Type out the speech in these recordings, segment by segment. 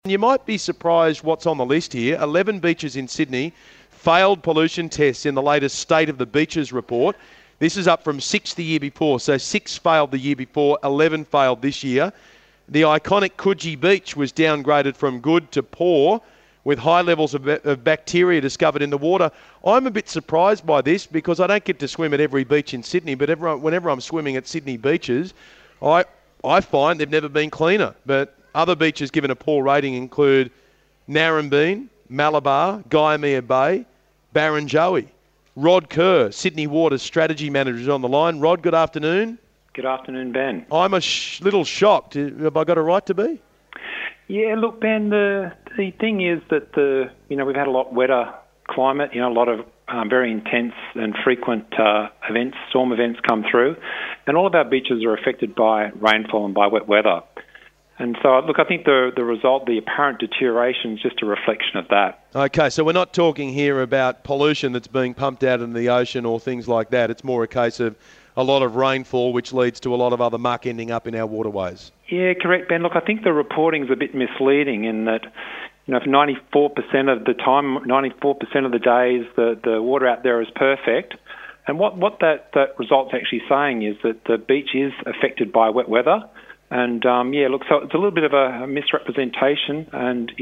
You might be surprised what's on the list here. 11 beaches in Sydney failed pollution tests in the latest State of the Beaches report. This is up from 6 the year before. So 6 failed the year before, 11 failed this year. The iconic Coogee Beach was downgraded from good to poor, with high levels of bacteria discovered in the water. I'm a bit surprised by this because I don't get to swim at every beach in Sydney, but whenever I'm swimming at Sydney beaches, I find they've never been cleaner. But other beaches given a poor rating include Narrabeen, Malabar, Guyamere Bay, Barrenjoey. Rod Kerr, Sydney Water's strategy manager, is on the line. Rod, good afternoon. Good afternoon, Ben. I'm a little shocked. Have I got a right to be? Yeah, look, Ben, the thing is that we've had a lot wetter climate, a lot of very intense and frequent storm events come through, and all of our beaches are affected by rainfall and by wet weather. And so, look, I think the result, the apparent deterioration, is just a reflection of that. Okay, so we're not talking here about pollution that's being pumped out into the ocean or things like that. It's more a case of a lot of rainfall, which leads to a lot of other muck ending up in our waterways. Yeah, correct, Ben. Look, I think the reporting's a bit misleading in that, for 94% of the time, 94% of the days, the water out there is perfect. And what that result's actually saying is that the beach is affected by wet weather. And, so it's a little bit of a misrepresentation. And,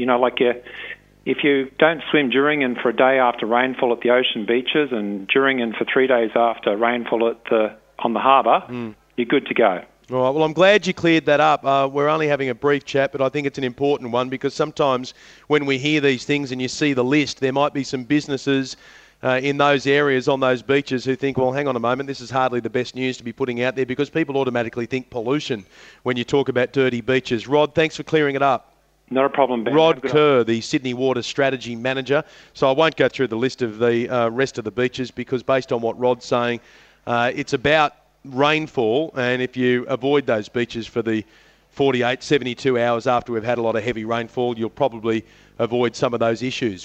if you don't swim during and for a day after rainfall at the ocean beaches and during and for 3 days after rainfall on the harbour, you're good to go. All right, well, I'm glad you cleared that up. We're only having a brief chat, but I think it's an important one because sometimes when we hear these things and you see the list, there might be some businesses in those areas on those beaches who think, well, hang on a moment, this is hardly the best news to be putting out there because people automatically think pollution when you talk about dirty beaches. Rod, thanks for clearing it up. Not a problem, Ben. Rod Kerr, the Sydney Water Strategy Manager. So I won't go through the list of the rest of the beaches because based on what Rod's saying, it's about rainfall, and if you avoid those beaches for the 48, 72 hours after we've had a lot of heavy rainfall, you'll probably avoid some of those issues.